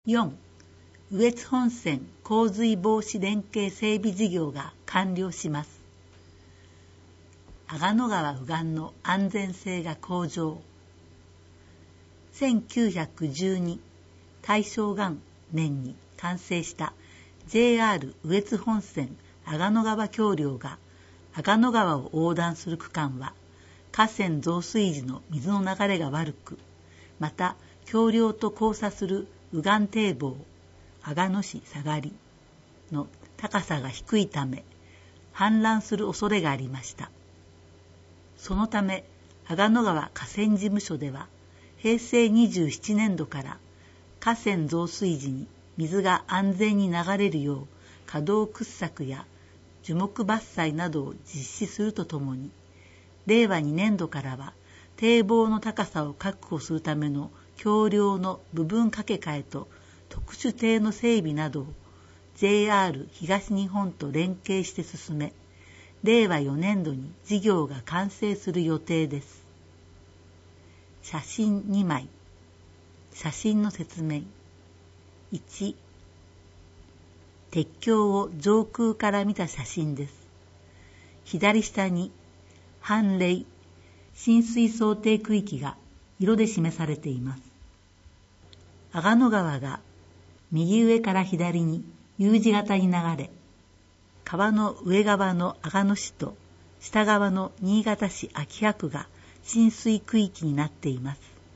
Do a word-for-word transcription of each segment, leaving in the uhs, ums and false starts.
よん. 羽越本線洪水防止連携整備事業が完了します。阿賀野川右岸の安全性が向上。せんきゅうひゃくじゅうに大正元年に完成した ジェイアール 羽越本線阿賀野川橋梁が阿賀野川を横断する区間は河川増水時の水の流れが悪く、また橋梁と交差する右岸堤防阿賀野市下がりの高さが低いため氾濫する恐れがありました。そのため阿賀野川河川事務所ではへいせいにじゅうななねんどから河川増水時に水が安全に流れるよう河道掘削や樹木伐採などを実施するとともに、れいわにねんどからは堤防の高さを確保するための橋梁の部分架け替えと特殊堤の整備などを ジェイアール 東日本と連携して進め、れいわよねんどに事業が完成する予定です。写真にまい。写真の説明。いち. 鉄橋を上空から見た写真です。左下に氾濫、浸水想定区域が色で示されています。阿賀野川が右上から左に U 字型に流れ、川の上側の阿賀野市と下側の新潟市秋葉区が浸水区域になっています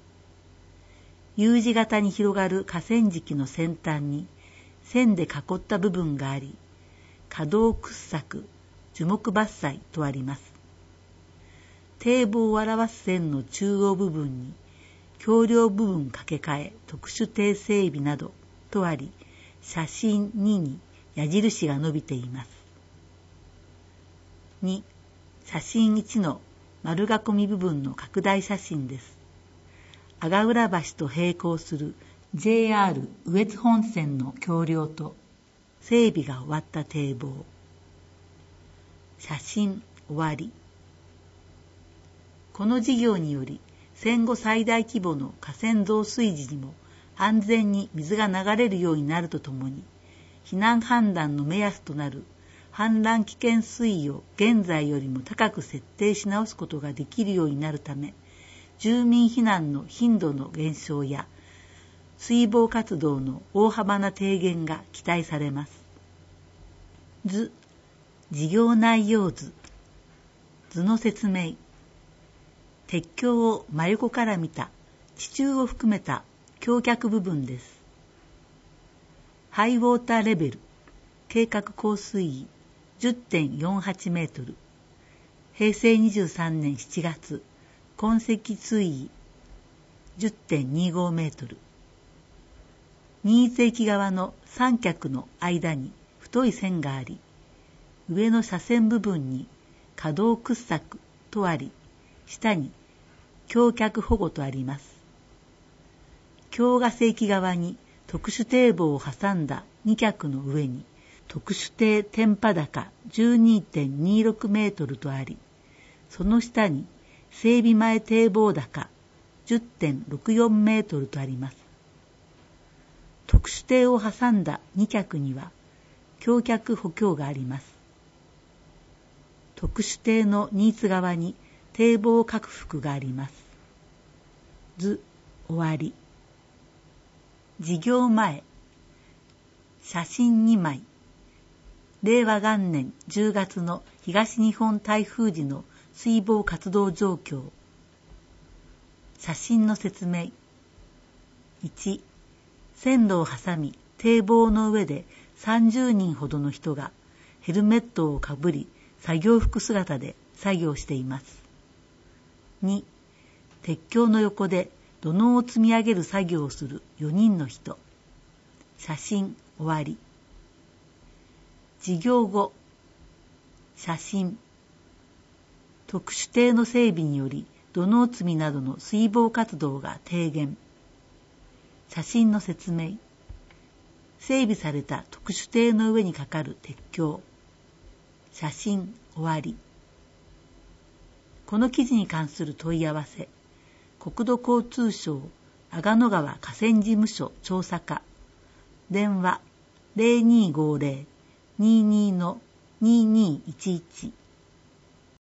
。U 字型に広がる河川敷の先端に線で囲った部分があり、河道掘削、樹木伐採とあります。堤防を表す線の中央部分に橋梁部分掛け替え、特殊堤整備などとあり、写真にに矢印が伸びています。に. 写真いちの丸囲み部分の拡大写真です。阿賀浦橋と並行する ジェイアール 羽越本線の橋梁と整備が終わった堤防。写真終わり。この事業により戦後最大規模の河川増水時にも安全に水が流れるようになるとともに、避難判断の目安となる氾濫危険水位を現在よりも高く設定し直すことができるようになるため、住民避難の頻度の減少や水防活動の大幅な低減が期待されます。図、事業内容図。図の説明。鉄橋を真横から見た地中を含めた橋脚部分です。ハイウォーターレベル、計画降水位 じゅってんよんはち メートル。へいせいにじゅうさんねんしちがつ、痕跡水位 じゅってんにご メートル。新津駅側の三脚の間に太い線があり、上の車線部分に河道掘削とあり、下に橋脚保護とあります。京ヶ瀬駅側に特殊堤防を挟んだ二脚の上に特殊堤天波高 じゅうにてんにろく メートルとあり、その下に整備前堤防高 じゅってんろくよん メートルとあります。特殊堤を挟んだ二脚には橋脚補強があります。特殊堤の新津側に堤防拡幅があります。図終わり。事業前。写真にまい。れいわ元年じゅうがつの東日本台風時の水防活動状況。写真の説明。いち. 線路を挟み堤防の上でさんじゅうにんほどの人がヘルメットをかぶり作業服姿で作業しています。に. 鉄橋の横で土のうを積み上げる作業をするよにんの人。写真終わり。事業後。写真。特殊堤の整備により土のう積みなどの水防活動が低減。写真の説明。整備された特殊堤の上にかかる鉄橋。写真終わり。この記事に関する問い合わせ、国土交通省阿賀野川河川事務所調査課電話 ゼロにーごーゼロ にーにーのにーにーいちいち